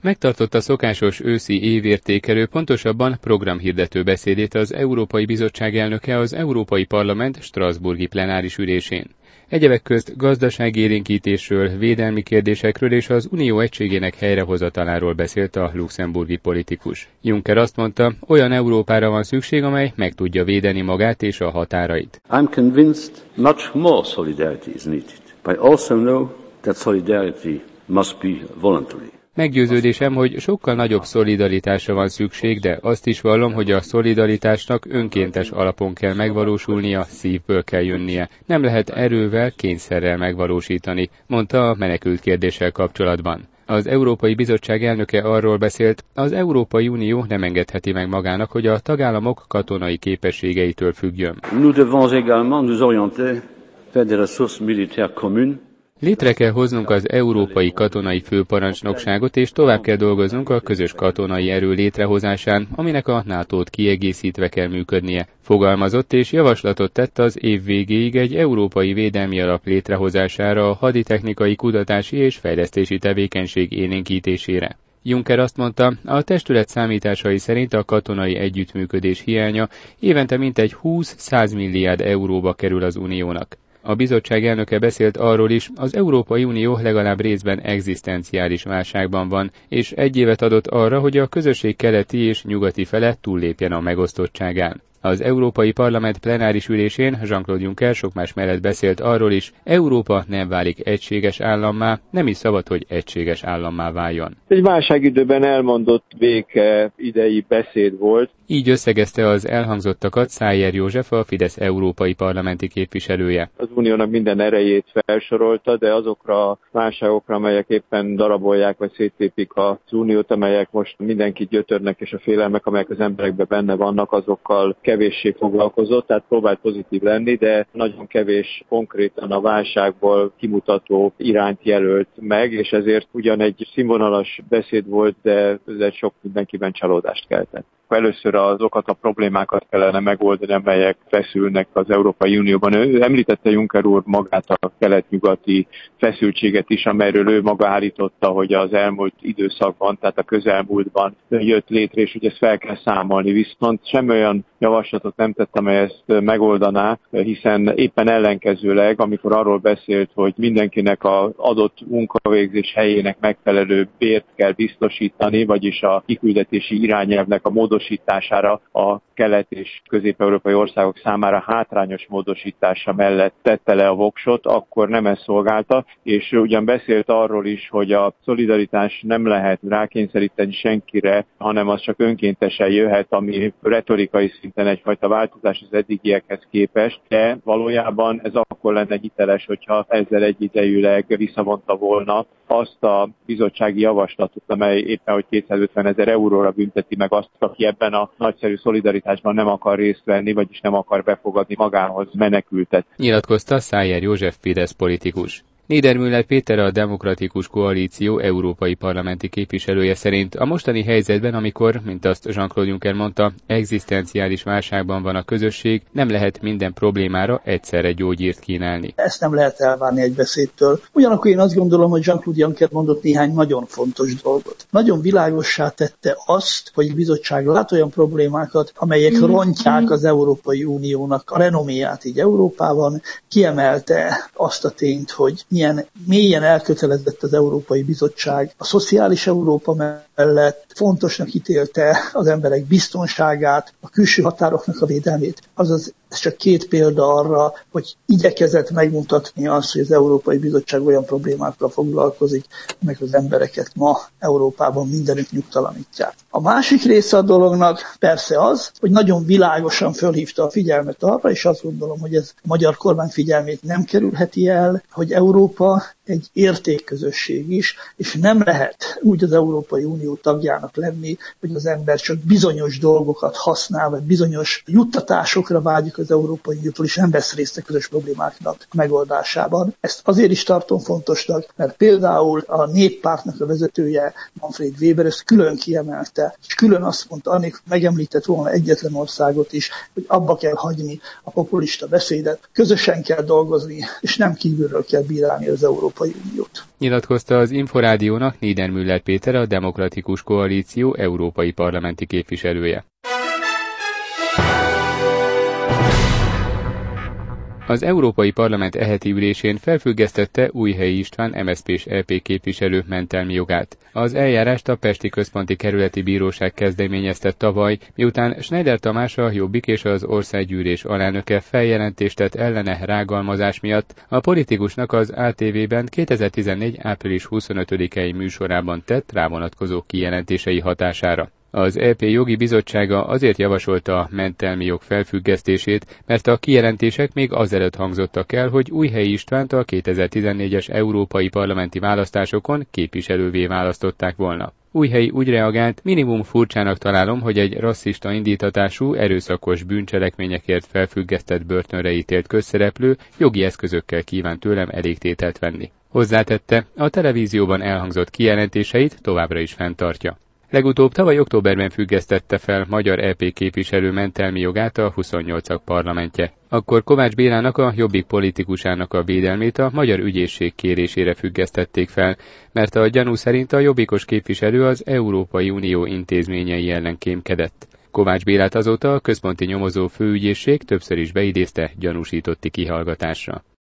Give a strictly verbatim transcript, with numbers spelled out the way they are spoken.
Megtartotta szokásos őszi évértékelő, pontosabban programhirdető beszédét az Európai Bizottság elnöke az Európai Parlament strasbourgi plenáris ülésén. Egyebek közt gazdaságélénkítésről, védelmi kérdésekről és az unió egységének helyrehozataláról beszélt a luxemburgi politikus. Juncker azt mondta, olyan Európára van szükség, amely meg tudja védeni magát és a határait. I'm convinced much more solidarity is needed. But I also know that solidarity must be voluntary. Meggyőződésem, hogy sokkal nagyobb szolidaritásra van szükség, de azt is vallom, hogy a szolidaritásnak önkéntes alapon kell megvalósulnia, szívből kell jönnie. Nem lehet erővel, kényszerrel megvalósítani, mondta a menekült kérdéssel kapcsolatban. Az Európai Bizottság elnöke arról beszélt, az Európai Unió nem engedheti meg magának, hogy a tagállamok katonai képességeitől függjön. Nous devons également nous orienter vers des ressources militaires communes. Létre kell hoznunk az Európai Katonai Főparancsnokságot, és tovább kell dolgoznunk a közös katonai erő létrehozásán, aminek a nátót kiegészítve kell működnie. Fogalmazott és javaslatot tett az év végéig egy európai védelmi alap létrehozására a haditechnikai kutatási és fejlesztési tevékenység élénkítésére. Juncker azt mondta, a testület számításai szerint a katonai együttműködés hiánya évente mintegy húsz-száz milliárd euróba kerül az uniónak. A bizottság elnöke beszélt arról is, az Európai Unió legalább részben egzisztenciális válságban van, és egy évet adott arra, hogy a közösség keleti és nyugati fele túllépjen a megosztottságán. Az Európai Parlament plenáris ülésén Jean-Claude Juncker sok más mellett beszélt arról is, Európa nem válik egységes állammá, nem is szabad, hogy egységes állammá váljon. Egy válságidőben elmondott béke idei beszéd volt. Így összegezte az elhangzottakat Szájer József, a Fidesz európai parlamenti képviselője. Az uniónak minden erejét felsorolta, de azokra a válságokra, amelyek éppen darabolják vagy széttépik az uniót, amelyek most mindenkit gyötörnek, és a félelmek, amelyek az emberekben benne vannak, azokkal kevéssé foglalkozott, tehát próbált pozitív lenni, de nagyon kevés konkrétan a válságból kimutató irányt jelölt meg, és ezért ugyan egy színvonalas beszéd volt, de ez sok mindenkiben csalódást keltett. Először azokat a problémákat kellene megoldani, amelyek feszülnek az Európai Unióban. Ő említette Juncker úr magát a kelet-nyugati feszültséget is, amelyről ő maga állította, hogy az elmúlt időszakban, tehát a közelmúltban jött létre, és hogy ezt fel kell számolni. Viszont semmi olyan javaslatot nem tett, amely ezt megoldaná, hiszen éppen ellenkezőleg, amikor arról beszélt, hogy mindenkinek az adott munkavégzés helyének megfelelő bért kell biztosítani, vagyis a kiküldetési irányelvnek a módosítására a kelet- és közép-európai országok számára hátrányos módosítása mellett tette le a voksot, akkor nem ezt szolgálta, és ugyan beszélt arról is, hogy a szolidaritás nem lehet rákényszeríteni senkire, hanem az csak önkéntesen jöhet, ami retorikai szinten egyfajta változás az eddigiekhez képest, de valójában ez akkor lenne hiteles, hogyha ezzel egyidejűleg visszavonta volna azt a bizottsági javaslatot, amely éppen hogy kétszázötven ezer euróra bünteti meg azt, aki ebben a nagyszerű szolidaritásban nem akar részt venni, vagyis nem akar befogadni magához menekültet. Nyilatkozta Szájer József Fidesz politikus. Niedermüller Péter, a Demokratikus Koalíció európai parlamenti képviselője szerint a mostani helyzetben, amikor, mint azt Jean-Claude Juncker mondta, egzisztenciális válságban van a közösség, nem lehet minden problémára egyszerre gyógyírt kínálni. Ezt nem lehet elvárni egy beszédtől. Ugyanakkor én azt gondolom, hogy Jean-Claude Juncker mondott néhány nagyon fontos dolgot. Nagyon világossá tette azt, hogy a bizottság lát olyan problémákat, amelyek rontják az Európai Uniónak a renoméját így Európában, kiemelte azt a tényt, hogy milyen mélyen elkötelezett az Európai Bizottság a szociális Európa mellett, fontosnak ítélte az emberek biztonságát, a külső határoknak a védelmét. Azaz ez csak két példa arra, hogy igyekezett megmutatni azt, hogy az Európai Bizottság olyan problémákkal foglalkozik, amelyek az embereket ma Európában mindenütt nyugtalanítják. A másik része a dolognak persze az, hogy nagyon világosan fölhívta a figyelmet arra, és azt gondolom, hogy ez a magyar kormány figyelmét nem kerülheti el, hogy Európa egy értékközösség is, és nem lehet úgy az Európai Unió tagjának lenni, hogy az ember csak bizonyos dolgokat használ, vagy bizonyos juttatásokra vágyik az Európai Uniótól, és nem vesz részt a közös problémáknak a megoldásában. Ezt azért is tartom fontosnak, mert például a Néppártnak a vezetője, Manfred Weber, ezt külön kiemelte, és külön azt mondta, anélkül megemlített volna egyetlen országot is, hogy abba kell hagyni a populista beszédet, közösen kell dolgozni, és nem kívülről kell bírálni az Európai Európai Uniót. Nyilatkozta az Inforádiónak Niedermüller Péter, a Demokratikus Koalíció európai parlamenti képviselője. Az Európai Parlament eheti ülésén felfüggesztette Újhelyi István em es zé pés é pé képviselő mentelmi jogát. Az eljárást a Pesti Központi Kerületi Bíróság kezdeményezte tavaly, miután Schneider Tamás, a Jobbik és az Országgyűlés alelnöke feljelentést tett ellene rágalmazás miatt a politikusnak az á té vében kétezer-tizennégy. április huszonötödikei műsorában tett rávonatkozó kijelentései hatására. Az é pé jogi bizottsága azért javasolta a mentelmi jog felfüggesztését, mert a kijelentések még azelőtt hangzottak el, hogy Újhelyi Istvánt a kétezer-tizennégyes európai parlamenti választásokon képviselővé választották volna. Újhelyi úgy reagált: minimum furcsának találom, hogy egy rasszista indítatású, erőszakos bűncselekményekért felfüggesztett börtönre ítélt közszereplő jogi eszközökkel kíván tőlem elégtételt venni. Hozzátette, a televízióban elhangzott kijelentéseit továbbra is fenntartja. Legutóbb tavaly októberben függesztette fel magyar é pé képviselő mentelmi jogát a huszonnyolcak parlamentje. Akkor Kovács Bélának, a Jobbik politikusának a védelmét a magyar ügyészség kérésére függesztették fel, mert a gyanú szerint a jobbikos képviselő az Európai Unió intézményei ellen kémkedett. Kovács Bélát azóta a Központi Nyomozó Főügyészség többször is beidézte gyanúsítotti kihallgatásra.